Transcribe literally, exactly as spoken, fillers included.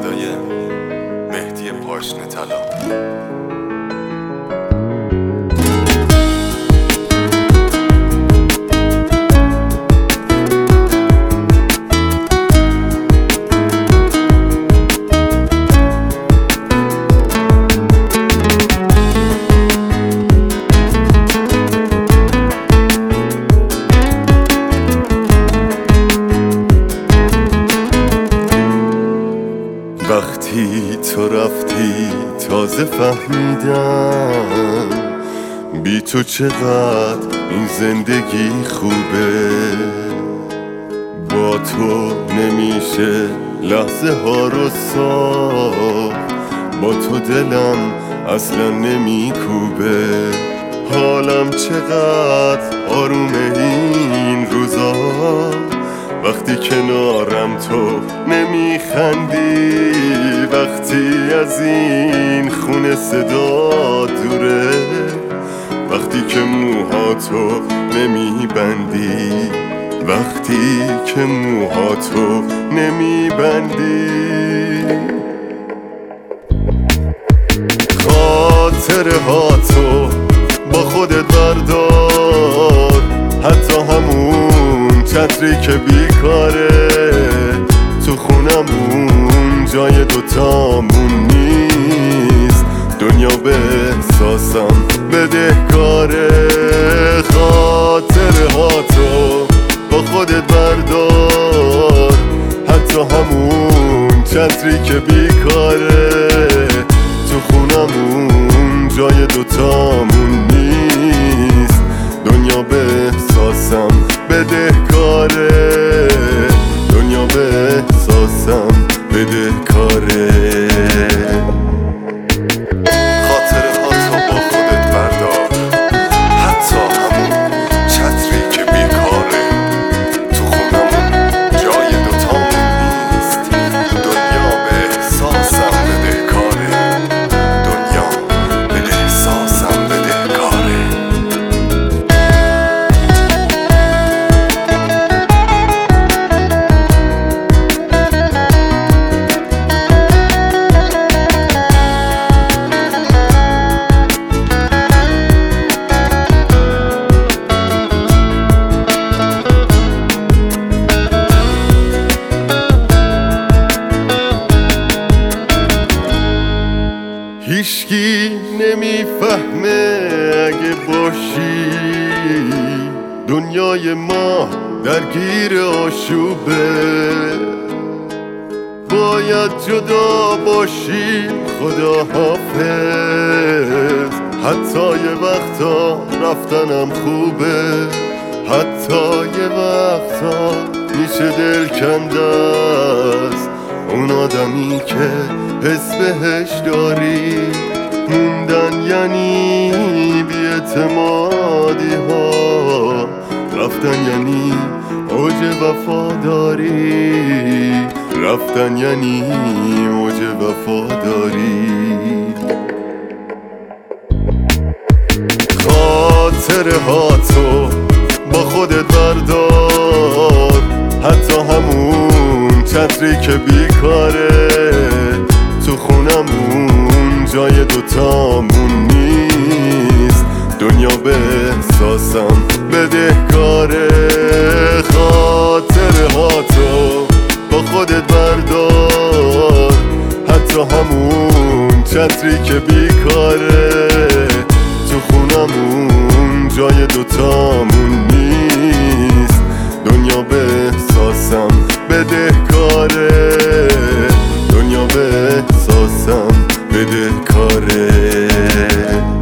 صدای مهدی پاشنه طلا. وقتی تو رفتی تازه فهمیدم بی تو چقدر این زندگی خوبه. با تو نمیشه لحظه ها رو ساخت، با تو دلم اصلا نمیکوبه. حالم چقدر آرومه این روزا، وقتی کنارم تو نمیخندی، وقتی از این خونه صدا دوره، وقتی که موهاتو نمیبندی، وقتی که موهاتو نمیبندی. خاطره هاتو با خودت بردار، حتی همون چتری که بیکاره تو خونمون جای دوتامون نیست. دنیا به احساسم بدهکاره. خاطره هاتو با خودت بردار، حتی همون چتری که بیکاره تو خونمون جای دوتامون نیست. دنیا به احساسم بدهکاره، دنیا به احساسم بدهکاره. خاطره هاتو با خودت بردار، حتی همون چتری که بیکاره تو خونمون جای دوتامون نیست. دنیا به احساسم بدهکاره، دنیا به احساسم بدهکاره. هیچکی نمیفهمه اگه باشی، دنیای ما درگیر آشوبه. باید جدا باشی خدا حافظ، حتی یه وقتا رفتنم خوبه، حتی یه وقتا میشه دل کنده است اون آدمی که حس بهش داری. موندن یعنی بی‌اعتمادی ها، رفتن یعنی اوج وفاداری، رفتن یعنی اوج وفاداری. خاطره هاتو با خودت بردار، حتی همون چتری که بیکاره تو خونمون جای دوتامون نیست. دنیا به احساسم بدهکاره. خاطره هاتو با خودت بردار، حتی همون چتری که بیکاره تو خونمون جای دوتامون نیست. دنیا به احساسم بدهکاره، دنیا به احساسم بدهکاره.